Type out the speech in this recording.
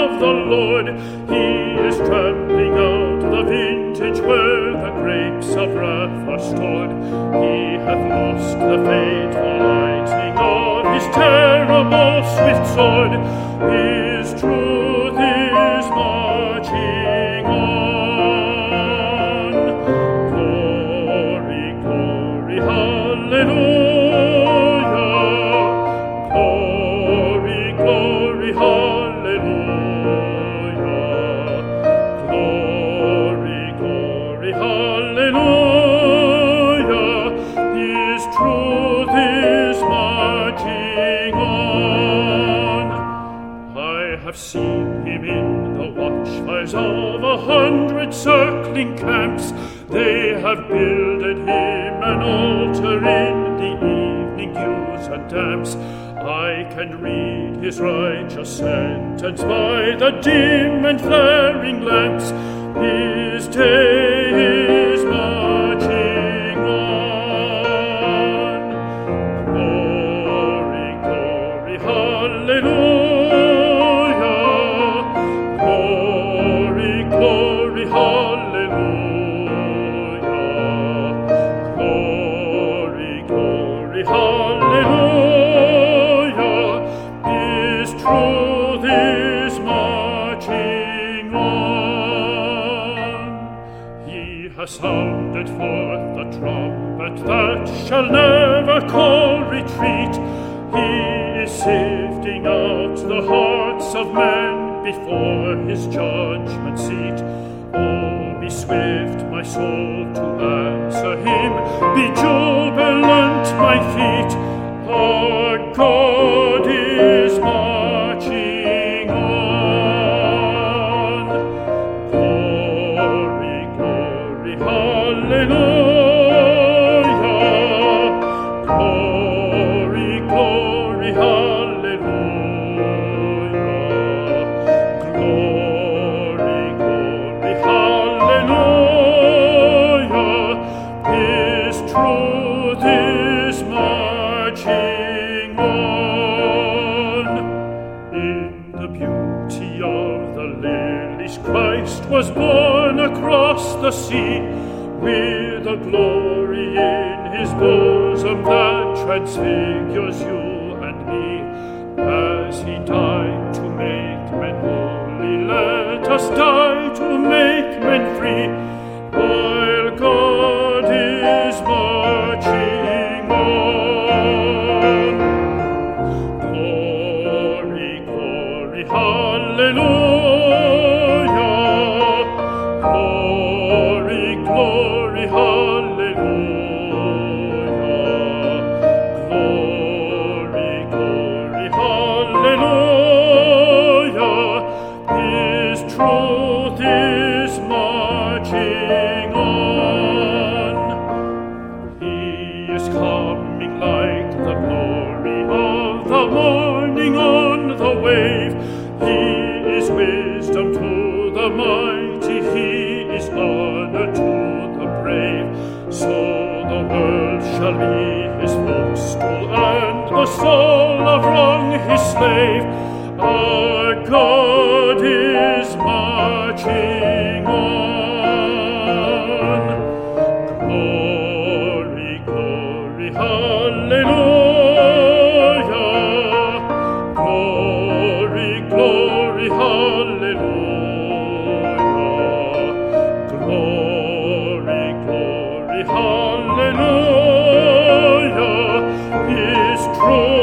of the Lord. He is trampling out the vintage where the grapes of wrath are stored. He hath lost the faithful lightning of his terrible swift sword. His truth is marching on. Glory, glory, hallelujah. Glory, glory, hallelujah. Glory, glory, hallelujah. His truth is marching on. I have seen him in the watchfires of 100 circling camps. They have builded him an altar in the evening dews and damps. I can read his righteous sentence by the dim and flaring lamps. His day is marching on. Glory, glory, hallelujah. Glory, glory, hallelujah. Glory, glory, hallelujah. His truth is marching on. He has sounded forth the trumpet that shall never call retreat. He is sifting out the hearts of men before his judgment seat. Oh, be swift, my soul, to answer him. Be jubilant, my feet. Our God is marching on. Glory, glory, hallelujah. Glory, glory, hallelujah. Glory, glory, hallelujah. His truth is marching on. In the beauty of the lilies, Christ was born across the sea, with a glory in his bosom that transfigures you and me. As he died to make men holy, let us die to make men free, while God is marching on. Glory, glory, hallelujah. Glory, glory, hallelujah. Glory, glory, hallelujah. His truth is marching on. He is coming like the glory of the morning on the wave. He is wisdom to the mighty. He is honor to the brave. So the world shall be his footstool, and the soul of wrong his slave. Our God is marching on. Glory, glory, hallelujah. Glory, glory, hallelujah. Glory, glory, hallelujah. His truth